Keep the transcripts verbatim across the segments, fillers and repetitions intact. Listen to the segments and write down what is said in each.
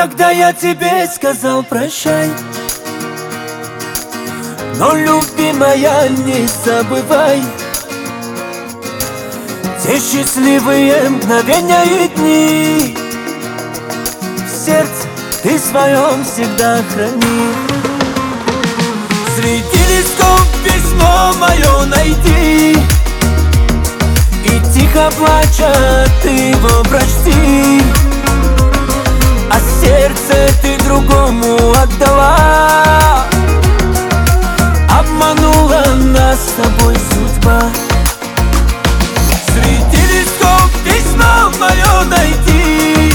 когда я тебе сказал прощай. Но, любимая, не забывай те счастливые мгновения и дни. В сердце ты своем всегда храни. Среди листков письмо мое найди, и тихо плача ты его прочти. А сердце ты другому отдала, обманула нас с тобой судьба. Среди листков письмо мое найди,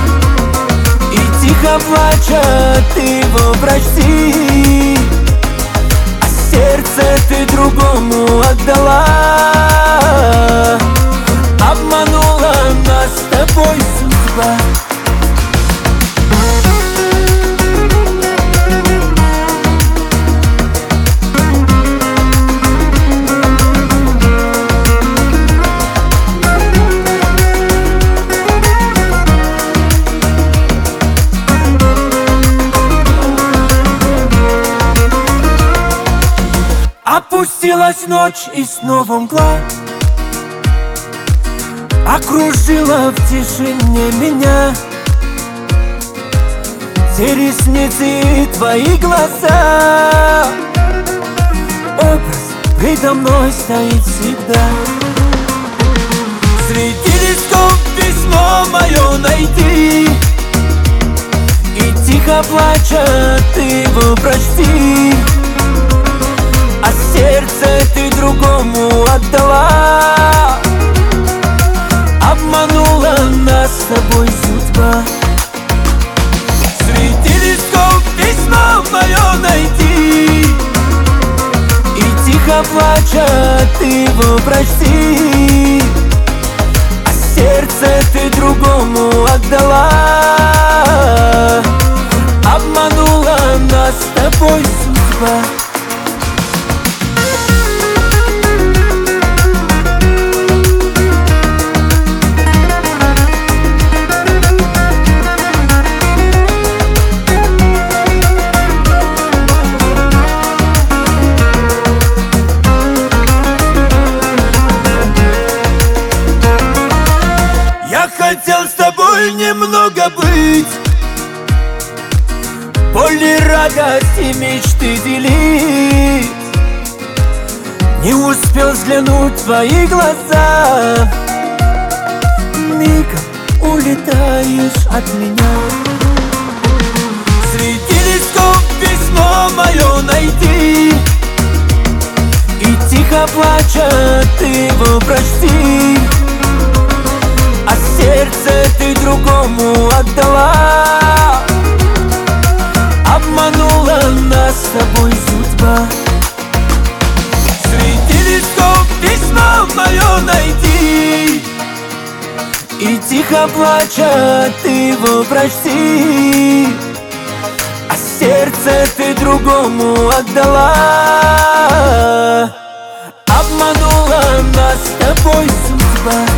и тихо плача ты его прочти. А сердце ты другому отдала, обманула нас с тобой судьба. Опустилась ночь и снова мгла окружила в тишине меня. Те ресницы и твои глаза, образ предо мной стоит всегда. Среди листков письмо мое найди, и тихо плача ты его прочти. А сердце ты другому отдала, обманула нас с тобой судьба. Среди листков письмо мое найди, и тихо плача ты его прочти. А сердце ты другому отдала, обманула нас с тобой судьба. Хотел с тобой немного быть, боль и радость и мечты делить. Не успел взглянуть в твои глаза, мигом улетаешь от меня. Среди листков письмо мое найди, и тихо плача ты его прочти. А сердце ты другому отдала, обманула нас с тобой судьба. Среди листков письмо мое найди, и тихо плача ты его прочти. А сердце ты другому отдала, обманула нас с тобой судьба.